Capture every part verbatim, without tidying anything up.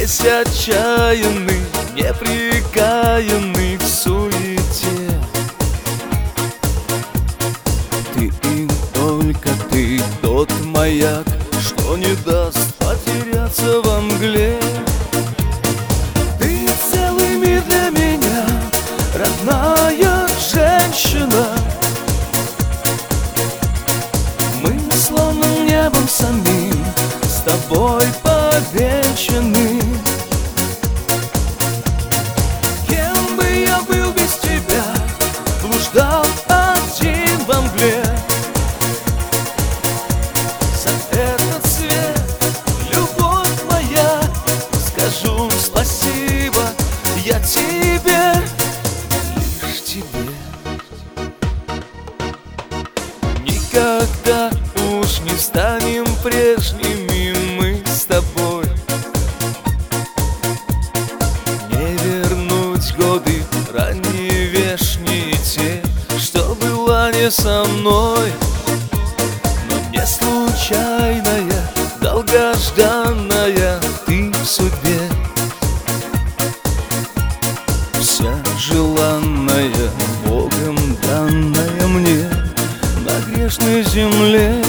Весь отчаянный, непрекаянный в суете. Ты и только ты тот маяк, что не даст потеряться во мгле. Ты целый мир для меня, родная женщина. Мы словно небом самим с тобой повенчаны. Кем бы я был без тебя, блуждал один во мгле. За этот свет, любовь моя, скажу спасибо я тебе, лишь тебе. Никогда уж не станем прежними мы с тобой. Не вернуть годы ранние вешние те, что была не со мной. Но не случайная, долгожданная ты в судьбе. Вся желанная, Богом данная мне на грешной земле.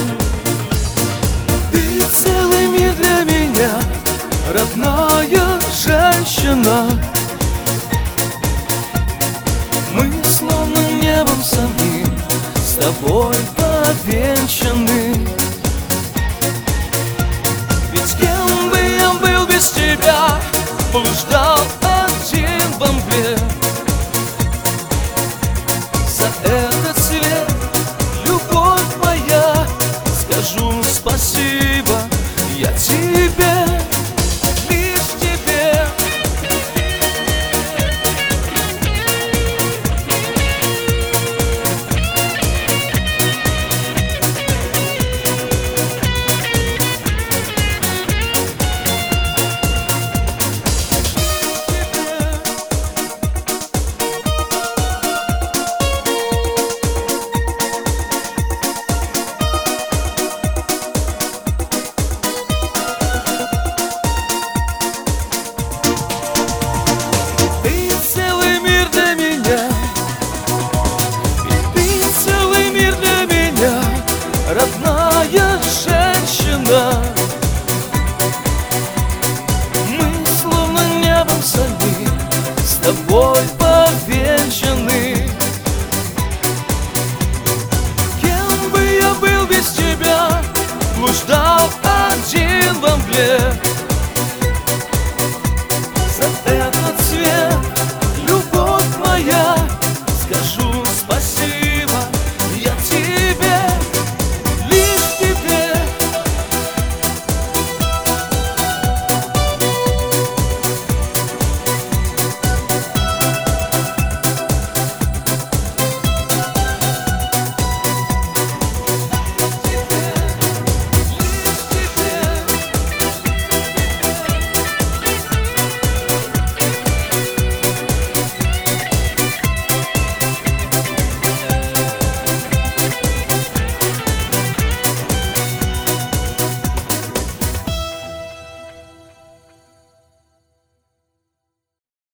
Ты целый мир для меня, родная женщина. Мы словно небом самим с тобой повенчаны. Ведь кем бы я был без тебя, блуждал один во мгле. За этот свет, любовь моя, скажу спасибо я тебе, лишь тебе. Родная женщина, мы словно небом самим с тобой повенчаны. Кем бы я был без тебя, блуждал один во мгле.